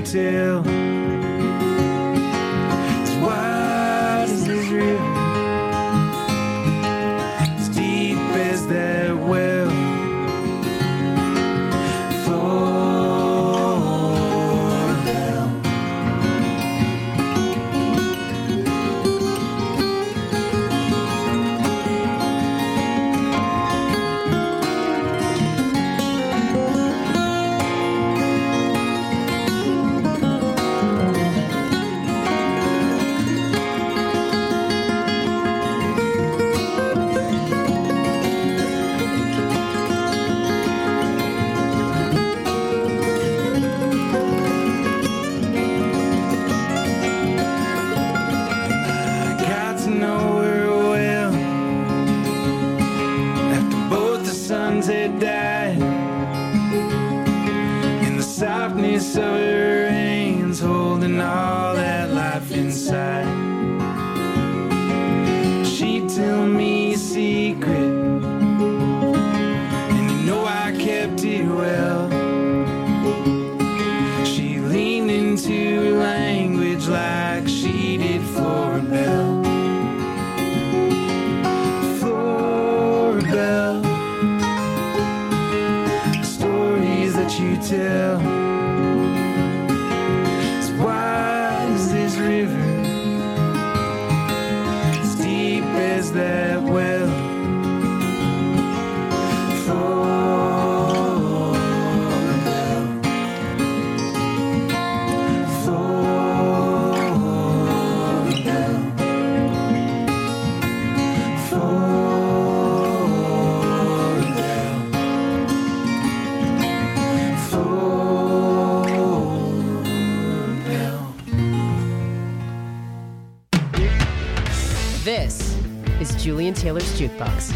tell. As wide as this river, as deep as that well. Had died in the softness of her hands, holding all that life inside. She'd tell me a secret, and you know I kept it well. She leaned into language like she did Floribel. Floribel, you tell. As wide as this river, as deep as that well. This is Julian Taylor's Jukebox.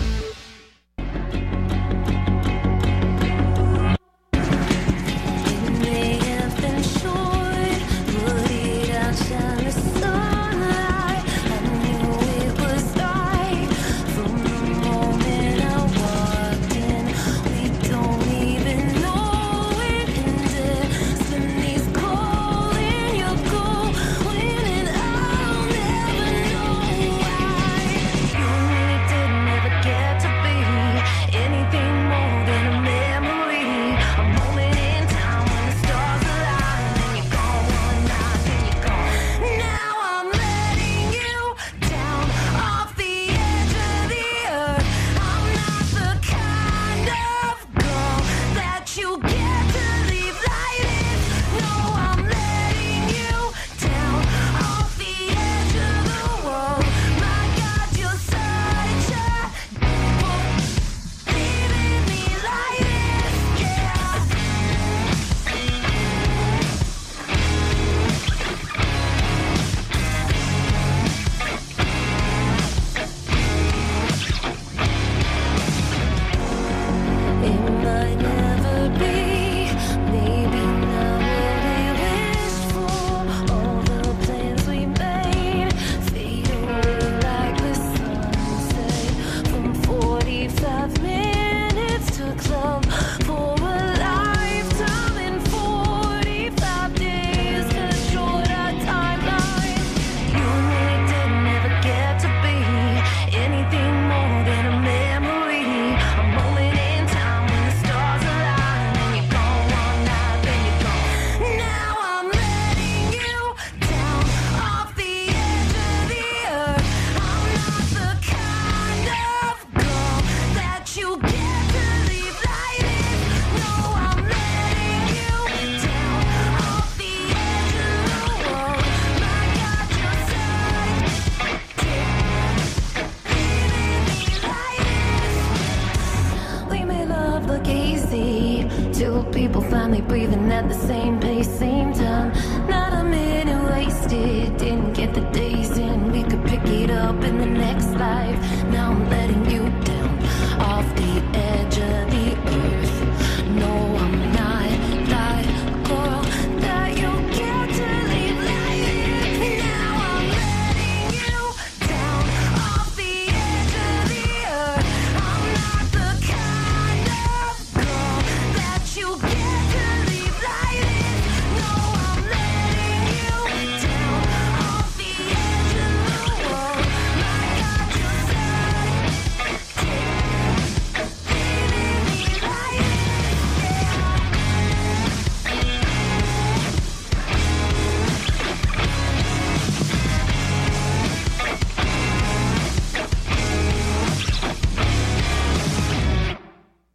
People finally breathing at the same pace, same time. Not a minute wasted, didn't get the days in. We could pick it up in the next life. Now I'm letting you down off the edge of the earth. No, I'm not that girl that you get to leave like this. Now I'm letting you down off the edge of the earth. I'm not the kind of girl that you get to leave like this. No, I'm letting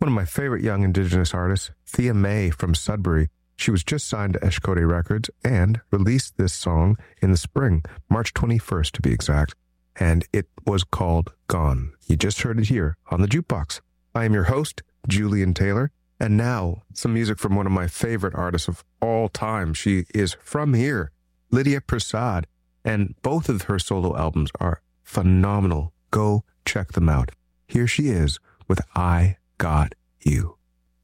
One of my favorite young Indigenous artists, Thea May from Sudbury. She was just signed to Eshkode Records and released this song in the spring, March 21st to be exact, and it was called Gone. You just heard it here on the Jukebox. I am your host, Julian Taylor, and now some music from one of my favorite artists of all time. She is from here, Lydia Prasad, and both of her solo albums are phenomenal. Go check them out. Here she is with I Got You.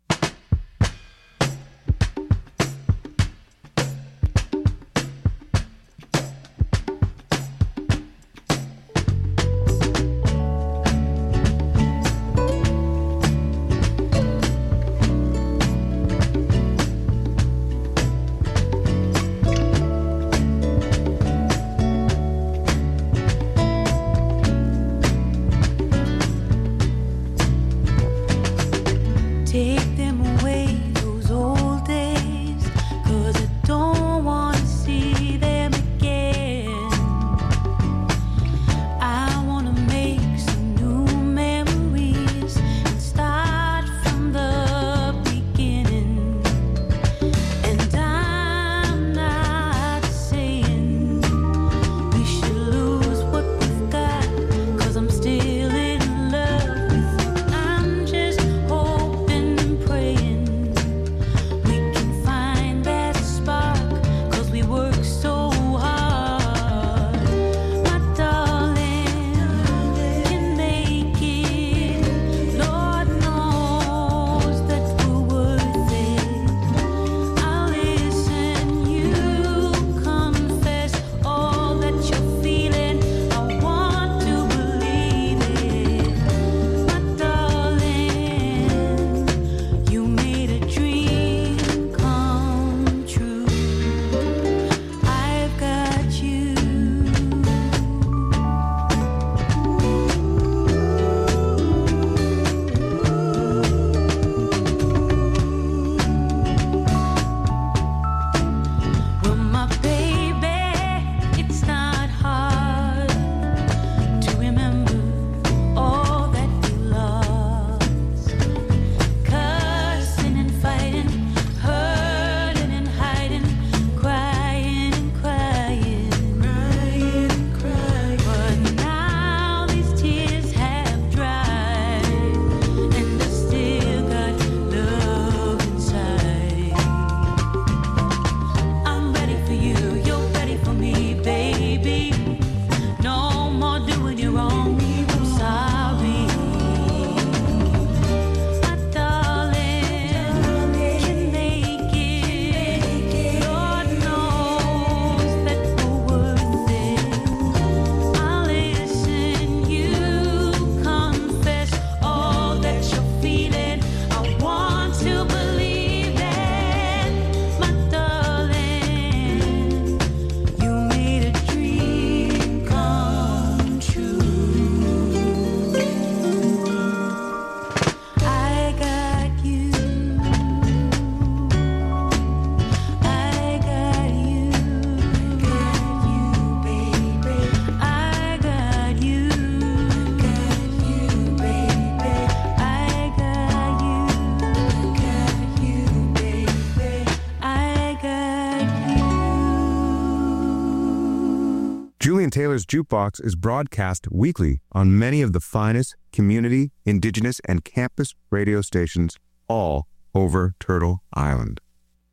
Julian Taylor's Jukebox is broadcast weekly on many of the finest community, indigenous, and campus radio stations all over Turtle Island.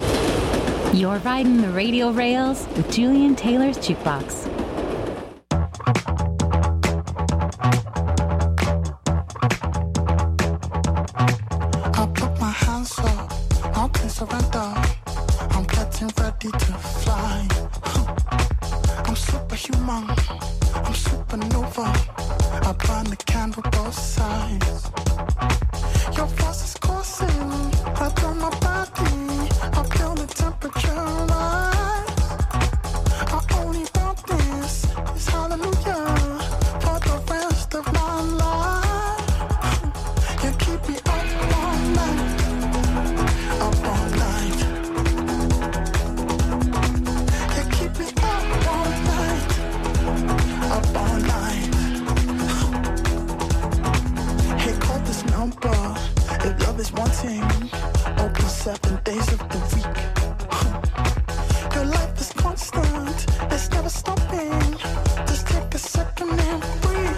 You're riding the radio rails with Julian Taylor's Jukebox. I put my hands up, mountain surrender. I'm getting ready to fly. I'm superhuman, I'm supernova. I burn the candle both sides. Your force is coursing right through my body. I feel the temperature rise. I only want this hallelujah for the rest of my life. You keep me up all night, up all night. wanting. Open 7 days of the week. Your life is constant, it's never stopping. Just take a second and breathe.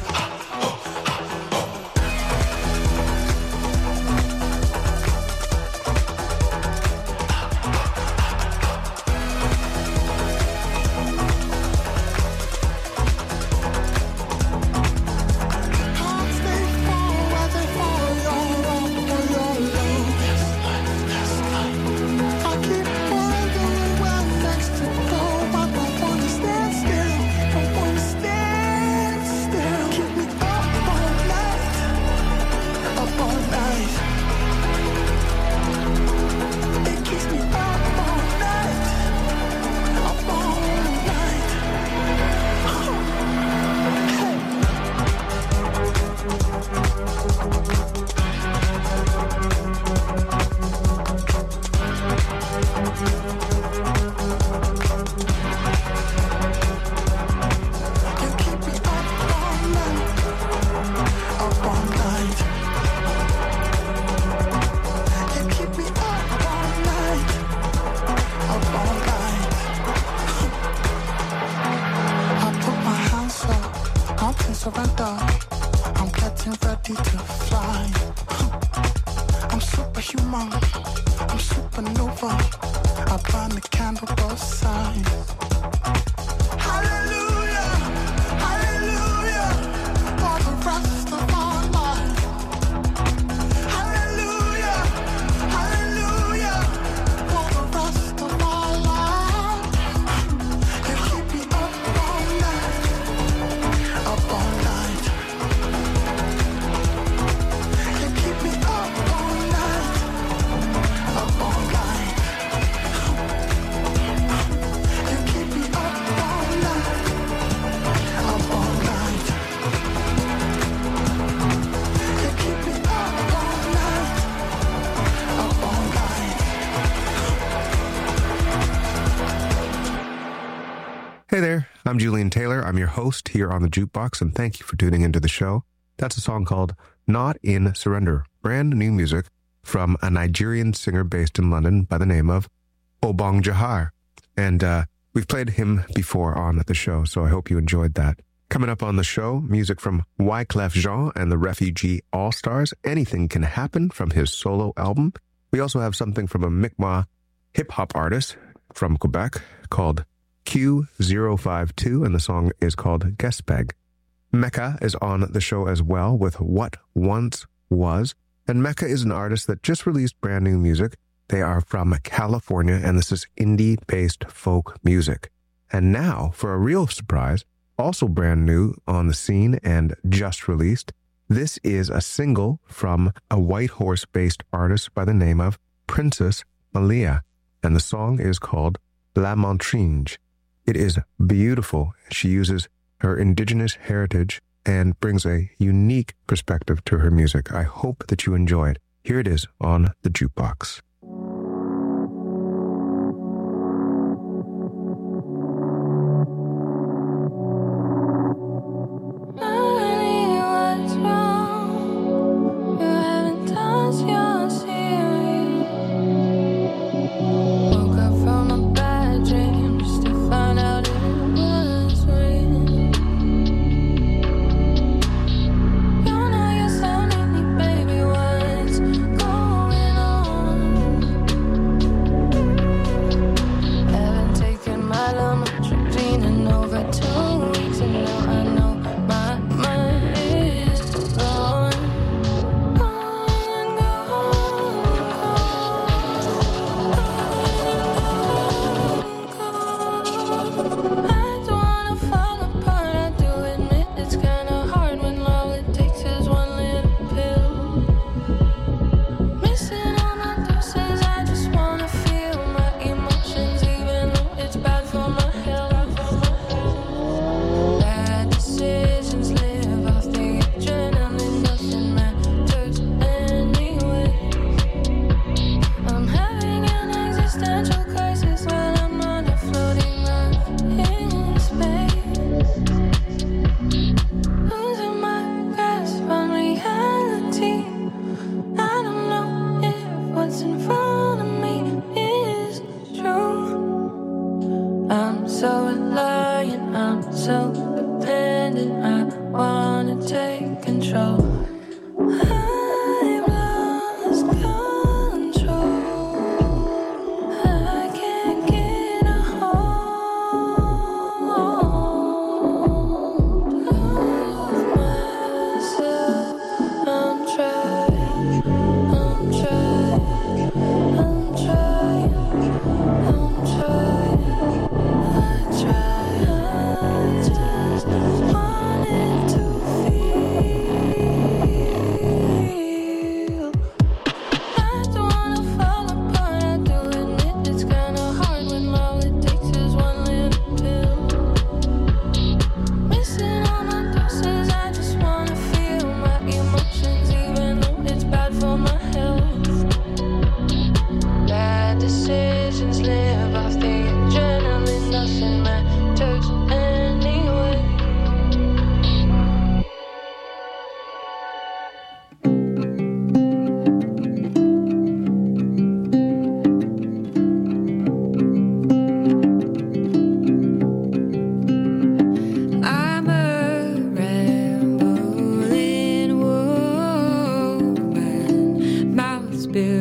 Surrender. I'm getting ready to fly. I'm superhuman. I'm supernova. I burn the candle both sides. Hallelujah, hallelujah, for the rest of our life. Hallelujah, hallelujah, for the rest of our life. You keep me up all night. Up all night. You keep me up all night. Up all night. You keep me up all night. Up all night. You keep me up all night. Up all night. Hey there, I'm Julian Taylor. I'm your host here on the Jukebox, and thank you for tuning into the show. That's a song called Not in Surrender, brand new music from a Nigerian singer based in London by the name of Obong Jahar. And we've played him before on the show, so I hope you enjoyed that. Coming up on the show, music from Wyclef Jean and the Refugee All-Stars, Anything Can Happen from his solo album. We also have something from a Mi'kmaq hip-hop artist from Quebec called Q052, and the song is called Gespeg. Mecca is on the show as well with What Once Was, and Mecca is an artist that just released brand new music. They are from California, and this is indie-based folk music. And now, for a real surprise, also brand new on the scene and just released, this is a single from a Whitehorse-based artist by the name of Princess Malia, and the song is called La Montringe. It is beautiful. She uses her indigenous heritage and brings a unique perspective to her music. I hope that you enjoy it. Here it is on the Jukebox. Baby, what's going on?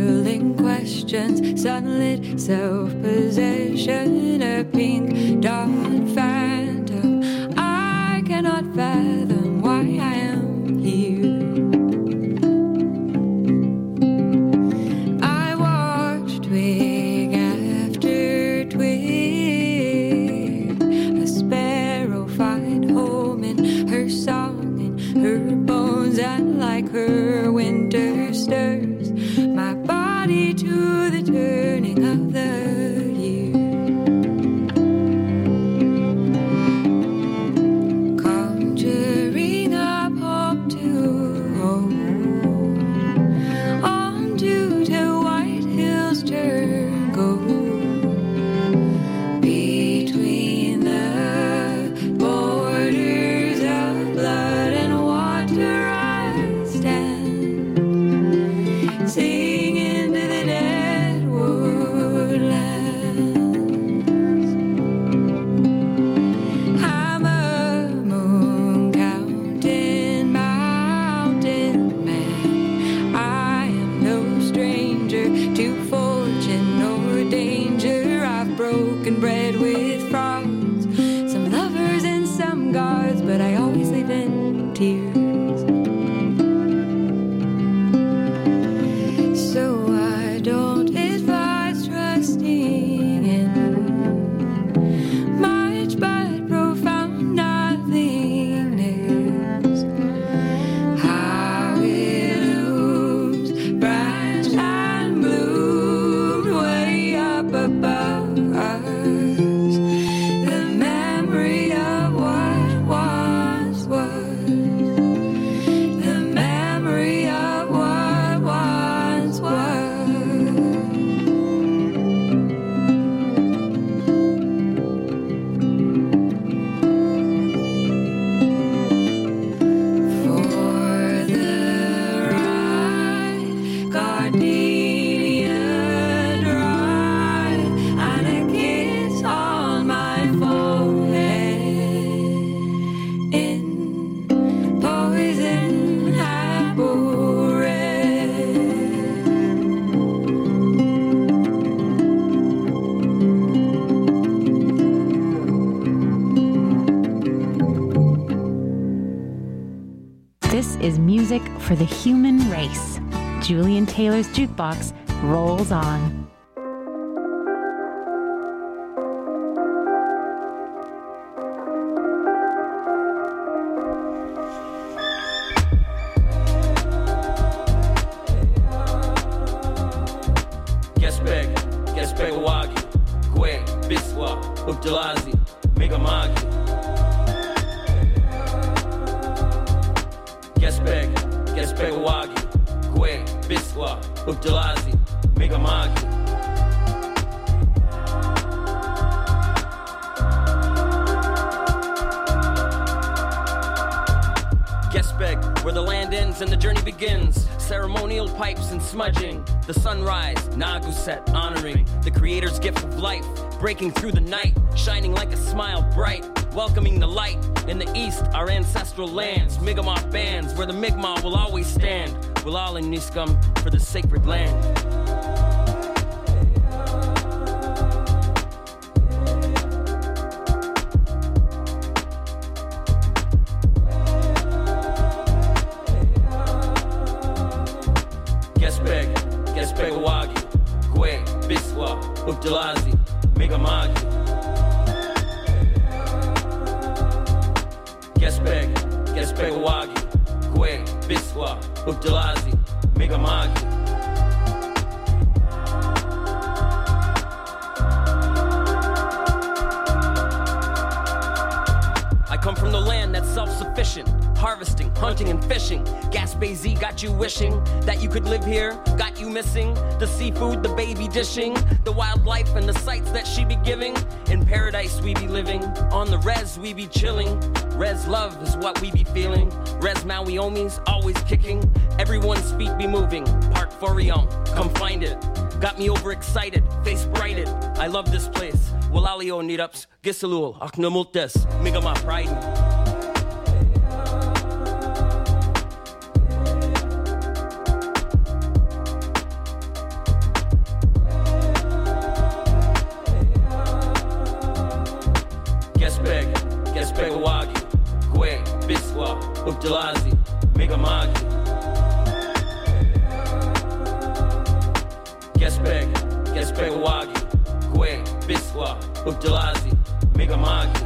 hurling questions, sunlit self-possession, a pink dot phantom. I cannot fathom why I am here. I watched twig after twig, a sparrow find home in her song and her bones, and like her winter stirs my body to the turning of the year. Conjuring up hope to hold on to till white hills turn gold. Between the borders of blood and water I stand, singing to the dead woodlands. I'm a moon counting mountain man. I am no stranger to fortune or danger. I've broken bread with frogs, some lovers and some gods, but I always live in tears. So I don't advise trusting in much but profound nothingness. How it looms, branched and bloomed way up above us. The memory of what once was. The memory of what once was. For the ride, gardenia dry, and a kiss on my forehead in poison apple red. This is music for the human race. Julian Taylor's Jukebox rolls on. Gespeg Wagi, Kwe, Biswa, Uptalazi, Migamagi. Gespeg Wagi, Kwe, Biswa, Uptalazi, Migamagi. Gespeg, where the land ends and the journey begins. Ceremonial pipes and smudging. The sunrise, Naguset, honoring the creator's gift of life. Breaking through the night, shining like a smile bright. Welcoming the light. In the east, our ancestral lands. Mi'kmaq bands, where the Mi'kmaq will always stand. We'll all in Niskum for the sacred land. Gespeg Wagi, Kwe, Biswa, Uptalazi, Migamagi. Gespeg Wagi, Kwe, Biswa, Uptalazi, Migamagi. I come from the land that's self-sufficient, harvesting, hunting, and fishing. Gaspé Z got you wishing that you could live here, got you missing the seafood, the baby dishing, the wildlife and the sights that she be giving. In paradise we be living, on the res we be chilling. Res love is what we be feeling. Res Maui Omi's always kicking. Everyone's feet be moving. Park Forion, come find it. Got me overexcited, face brighted. I love this place. Walalio Nidaps, Gisalul, Aknamultes, Migama Pride. Updalazi, Megamagi. Gespeg Wagi, Kwe, Biswa, Updalazi, Megamagi.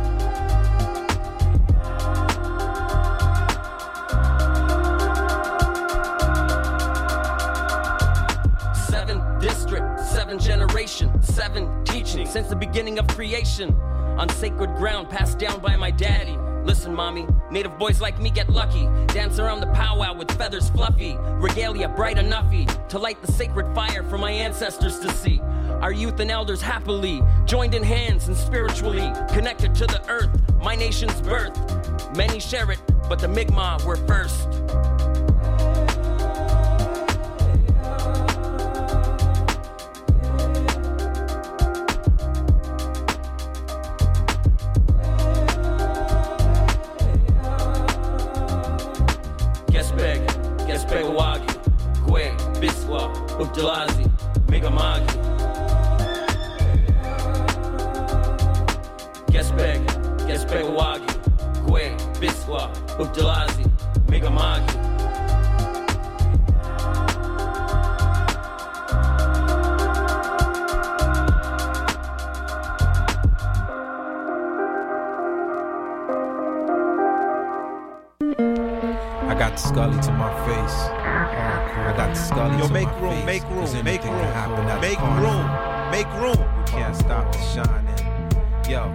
7th district, 7th generation, 7 teaching since the beginning of creation. On sacred ground passed down by my daddy. Listen, mommy, native boys like me get lucky. Dance around the powwow with feathers fluffy. Regalia bright enoughy to light the sacred fire for my ancestors to see. Our youth and elders happily joined in hands and spiritually connected to the earth, my nation's birth. Many share it, but the Mi'kmaq were first. Gespeg Wagi, Kwe, Biswa, Updalazi, Megamagi. Gespeg Wagi, Kwe, Biswa, Updalazi, Megamagi. I got the Scully to my face. I got the Scully to my face. Make room. Make room. You can't stop the shining. Yo,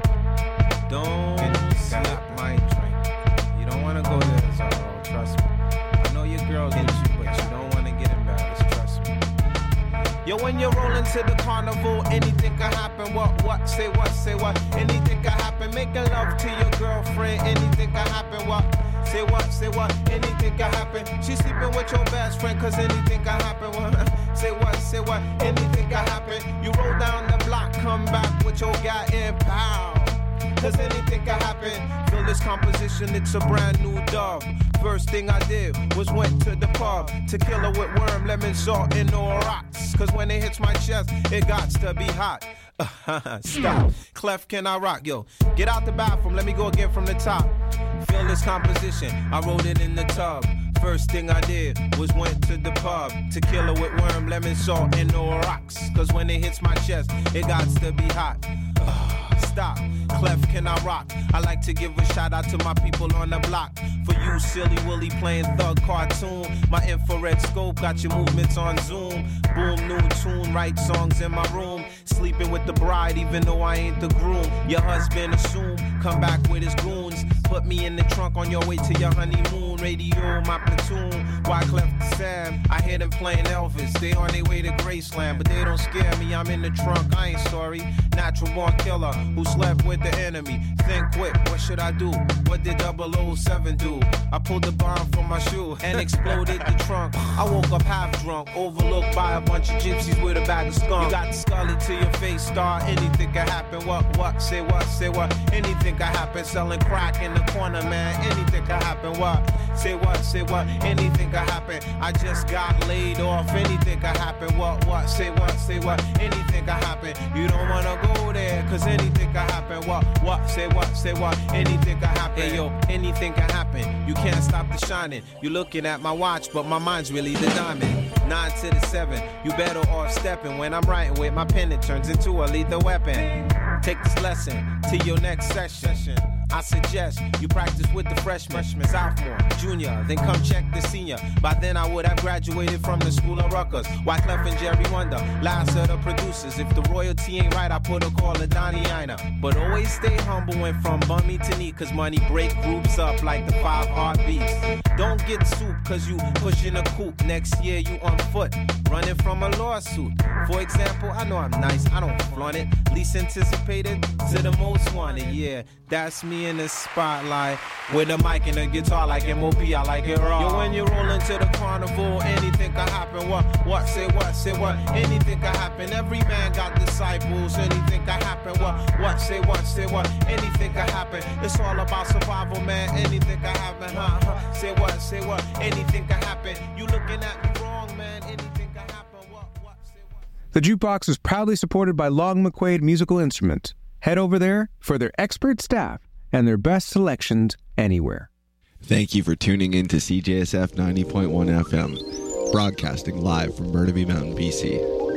don't slip my drink. You don't want to go there, Zaro, trust me. I know your girl gets you, but you don't want to get embarrassed, trust me. Yo, when you're rolling to the carnival, anything can happen. What? Say what? Anything can happen. Making love to your girlfriend, anything can happen. What? Say what? Anything can happen. She's sleeping with your best friend, cause anything can happen. Say what? Anything can happen. You roll down the block, come back with your guy in power. Cause anything can happen. Feel this composition, it's a brand new dub. First thing I did was went to the pub. Tequila with worm, lemon, salt, and no rocks. Cause when it hits my chest, it gots to be hot. Stop. Clef, can I rock? Yo, get out the bathroom, let me go again from the top. Feel this composition, I wrote it in the tub. First thing I did was went to the pub. Tequila with worm, lemon, salt, and no rocks. Cause when it hits my chest, it gots to be hot. Stop. Clef, can I rock? I like to give a shout out to my people on the block. For you, silly Willy playing thug cartoon. My infrared scope got your movements on Zoom. Boom, new tune, write songs in my room. Sleeping with the bride, even though I ain't the groom. Your husband assume, come back with his goons. Put me in the trunk on your way to your honeymoon. Radio, my platoon. Wyclef Sam, I hear them playing Elvis. They on their way to Graceland, but they don't scare me. I'm in the trunk, I ain't sorry. Natural born killer who slept with the enemy. Think quick, what should I do? What did 007 do? I pulled the bomb from my shoe and exploded the trunk. I woke up half drunk, overlooked by a bunch of gypsies with a bag of skunk. You got the Scully to your face, star. Anything can happen. What? Say what? Anything can happen. Selling crack in the corner, man. Anything can happen. What? Say what? Anything can happen. I just got laid off. Anything can happen. What? Say what? Anything can happen. You don't wanna go there, cause anything can happen. What? Say what? Anything can happen. Hey, yo, anything can happen. You can't stop the shining. You're looking at my watch, but my mind's really the diamond. 9 to the 7, you better off stepping. When I'm writing with my pen, it turns into a lethal weapon. Take this lesson to your next session. I suggest you practice with the freshman, sophomore, junior, then come check the senior. By then I would have graduated from the school of Rutgers. Wyclef and Jerry Wonder, last of the producers. If the royalty ain't right, I put a call to Donnie Ienner. But always stay humble when from bummy to knee, cause money break groups up like the 5 heartbeats. Don't get soup cause you pushing a coupe. Next year you on foot, running from a lawsuit. For example, I know I'm nice, I don't flaunt it. Least anticipated to the most wanted, yeah. That's me in the spotlight with a mic and a guitar like MOP, I like it raw. Yo, when you roll into the carnival, anything can happen. What? Say what? Anything can happen. Every man got disciples. Anything can happen. What? Say what? Anything can happen. It's all about survival, man. Anything can happen. Say what? Anything can happen. You looking at me wrong, man. Anything can happen. What? Say what? The Jukebox is proudly supported by Long McQuaid Musical Instruments. Head over there for their expert staff and their best selections anywhere. Thank you for tuning in to CJSF 90.1 FM, broadcasting live from Burnaby Mountain, BC.